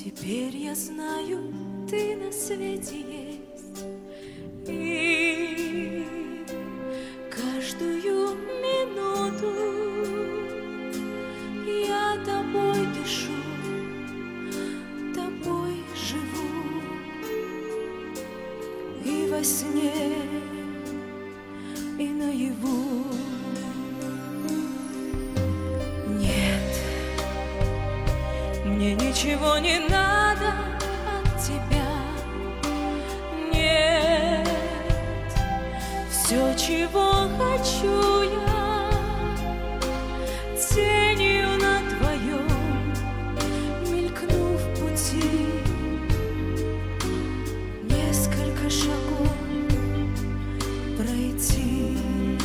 Теперь я знаю, ты на свете есть, и каждую минуту я тобой дышу, тобой живу, и во сне, и наяву. Нет, мне ничего не надо от тебя. Нет, все, чего хочу я, тенью на твоем мелькну в пути. Несколько шагов пройти,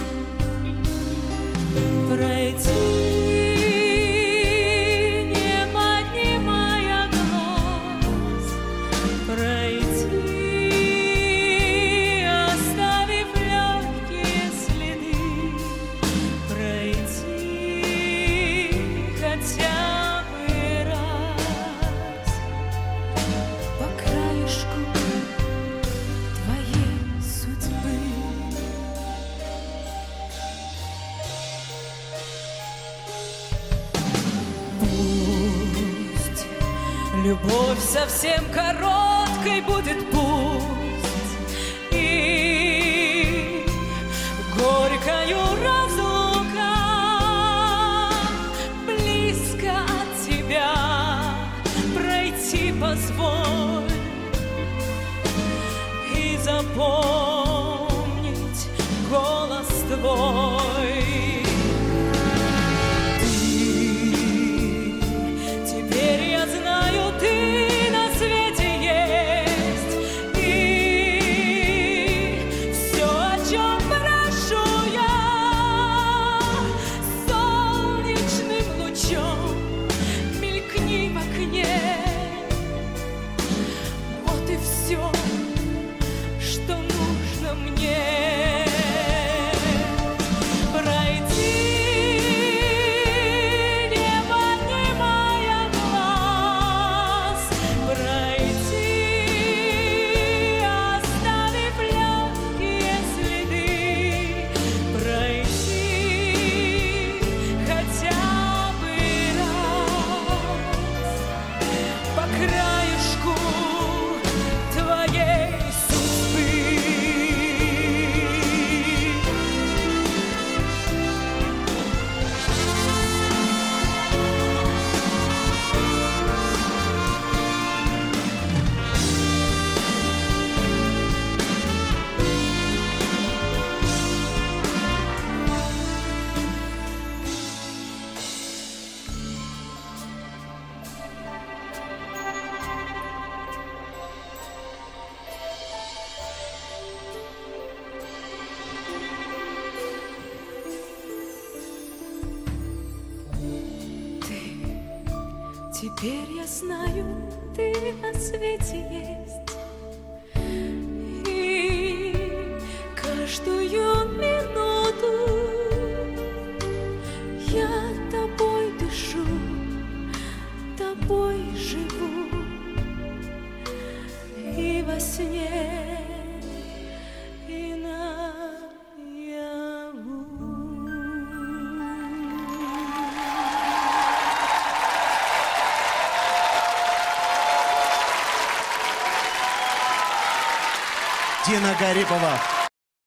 не поднимая глаз, пройти, оставив легкие следы, пройти хотя бы раз по краешку твоей судьбы. Пусть любовь совсем короткой будет, пусть и горькою разлука, близко от тебя пройти позволь и запомнить голос твой. Все, что нужно мне, пройти, не поднимая глаз, пройти, оставив легкие следы, пройти хотя бы раз по краешку твоей судьбы. Теперь я знаю, ты на свете есть, и каждую минуту я тобой дышу, тобой живу, и во сне, и наяву. Дина Гарипова.